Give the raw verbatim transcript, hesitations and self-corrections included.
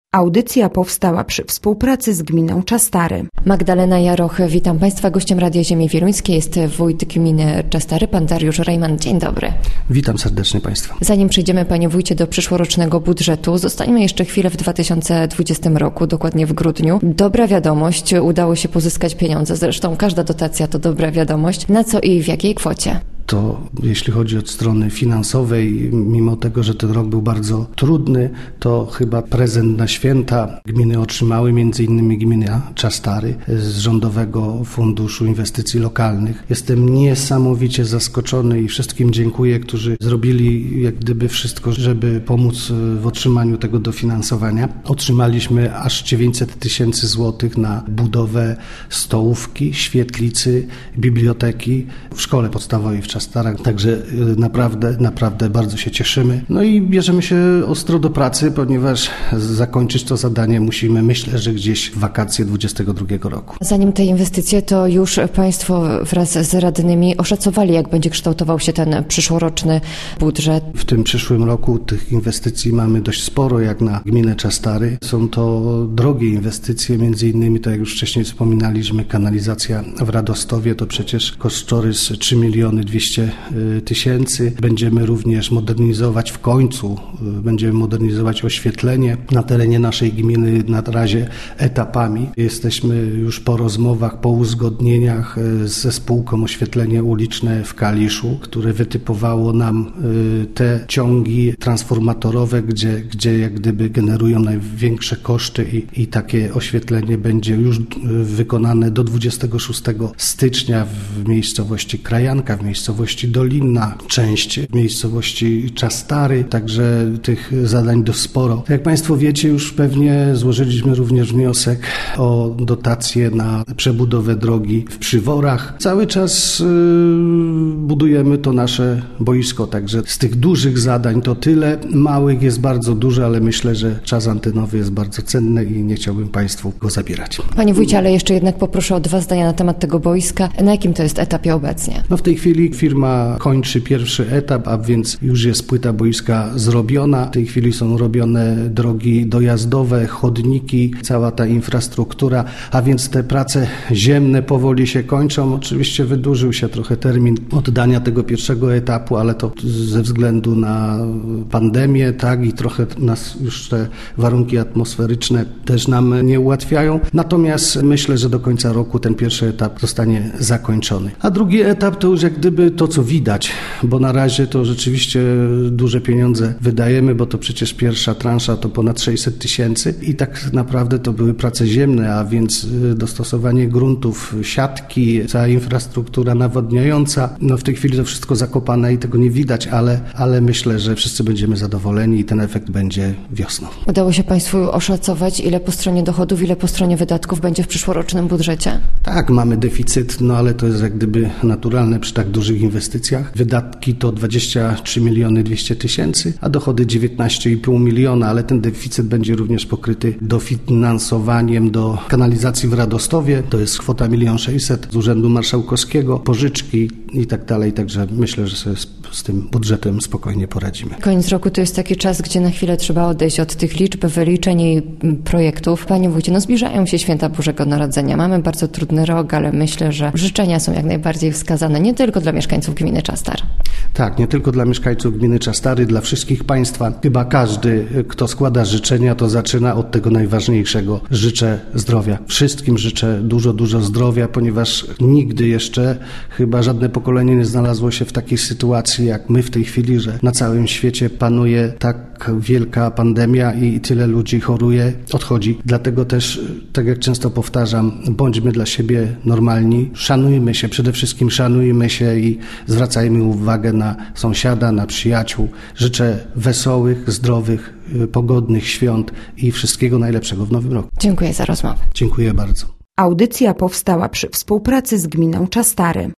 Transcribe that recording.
Audycja powstała przy współpracy z gminą Czastary. Magdalena Jaroch, witam Państwa. Gościem Radia Ziemi Wieluńskiej jest wójt gminy Czastary, pan Dariusz Rejman. Dzień dobry. Witam serdecznie Państwa. Zanim przejdziemy, panie wójcie, do przyszłorocznego budżetu, zostańmy jeszcze chwilę w dwa tysiące dwudziestym roku, dokładnie w grudniu. Dobra wiadomość, udało się pozyskać pieniądze. Zresztą każda dotacja to dobra wiadomość. Na co i w jakiej kwocie? To jeśli chodzi od strony finansowej, mimo tego, że ten rok był bardzo trudny, to chyba prezent na święta gminy otrzymały, między innymi gmina Czastary z Rządowego Funduszu Inwestycji Lokalnych. Jestem niesamowicie zaskoczony i wszystkim dziękuję, którzy zrobili jak gdyby wszystko, żeby pomóc w otrzymaniu tego dofinansowania. Otrzymaliśmy aż dziewięćset tysięcy złotych na budowę stołówki, świetlicy, biblioteki w szkole podstawowej w Czastarach. Także naprawdę, naprawdę bardzo się cieszymy. No i bierzemy się ostro do pracy, ponieważ zakończyć to zadanie musimy, myślę, że gdzieś w wakacje dwudziestego drugiego roku. Zanim te inwestycje, to już Państwo wraz z radnymi oszacowali, jak będzie kształtował się ten przyszłoroczny budżet. W tym przyszłym roku tych inwestycji mamy dość sporo, jak na gminę Czastary. Są to drogie inwestycje, między innymi, tak jak już wcześniej wspominaliśmy, kanalizacja w Radostowie, to przecież kosztorys trzy miliony dwieście tysięcy. Będziemy również modernizować w końcu, będziemy modernizować oświetlenie na terenie naszej gminy na razie etapami. Jesteśmy już po rozmowach, po uzgodnieniach ze spółką Oświetlenie Uliczne w Kaliszu, które wytypowało nam te ciągi transformatorowe, gdzie, gdzie jak gdyby generują największe koszty i, i takie oświetlenie będzie już wykonane do dwudziestego szóstego stycznia w miejscowości Krajanka, w miejscowości Dolinna, część w miejscowości Czastary, także tych zadań dość sporo. Jak Państwo wiecie, już pewnie złożyliśmy również wniosek o dotację na przebudowę drogi w Przyworach. Cały czas yy, budujemy to nasze boisko, także z tych dużych zadań to tyle, małych jest bardzo dużo, ale myślę, że czas antenowy jest bardzo cenny i nie chciałbym Państwu go zabierać. Panie wójcie, ale jeszcze jednak poproszę o dwa zdania na temat tego boiska. Na jakim to jest etapie obecnie? No w tej chwili firma kończy pierwszy etap, a więc już jest płyta boiska zrobiona. W tej chwili są robione drogi dojazdowe, chodniki, cała ta infrastruktura, a więc te prace ziemne powoli się kończą. Oczywiście wydłużył się trochę termin oddania tego pierwszego etapu, ale to ze względu na pandemię, tak, i trochę nas już te warunki atmosferyczne też nam nie ułatwiają. Natomiast myślę, że do końca roku ten pierwszy etap zostanie zakończony. A drugi etap to już jak gdyby to, co widać, bo na razie to rzeczywiście duże pieniądze wydajemy, bo to przecież pierwsza transza to ponad sześćset tysięcy i tak naprawdę to były prace ziemne, a więc dostosowanie gruntów, siatki, cała infrastruktura nawodniająca. No w tej chwili to wszystko zakopane i tego nie widać, ale, ale myślę, że wszyscy będziemy zadowoleni i ten efekt będzie wiosną. Udało się Państwu oszacować, ile po stronie dochodów, ile po stronie wydatków będzie w przyszłorocznym budżecie? Tak, mamy deficyt, no ale to jest jak gdyby naturalne przy tak dużych inwestycjach. Wydatki to dwadzieścia trzy miliony dwieście tysięcy, a dochody dziewiętnaście i pół miliona, ale ten deficyt będzie również pokryty dofinansowaniem do kanalizacji w Radostowie. To jest kwota milion sześćset z Urzędu Marszałkowskiego, pożyczki i tak dalej. Także myślę, że sobie z, z tym budżetem spokojnie poradzimy. Koniec roku to jest taki czas, gdzie na chwilę trzeba odejść od tych liczb, wyliczeń i projektów. Panie wójcie, no zbliżają się święta Bożego Narodzenia. Mamy bardzo trudny rok, ale myślę, że życzenia są jak najbardziej wskazane nie tylko dla mieszkańców gminy Czastar. Tak, nie tylko dla mieszkańców gminy Czastary, dla wszystkich Państwa. Chyba każdy, kto składa życzenia, to zaczyna od tego najważniejszego. Życzę zdrowia. Wszystkim życzę dużo, dużo zdrowia, ponieważ nigdy jeszcze chyba żadne pokolenie nie znalazło się w takiej sytuacji jak my w tej chwili, że na całym świecie panuje tak wielka pandemia i tyle ludzi choruje, odchodzi. Dlatego też, tak jak często powtarzam, bądźmy dla siebie normalni, szanujmy się, przede wszystkim szanujmy się i zwracajmy uwagę na sąsiada, na przyjaciół. Życzę wesołych, zdrowych, pogodnych świąt i wszystkiego najlepszego w nowym roku. Dziękuję za rozmowę. Dziękuję bardzo. Audycja powstała przy współpracy z gminą Czastary.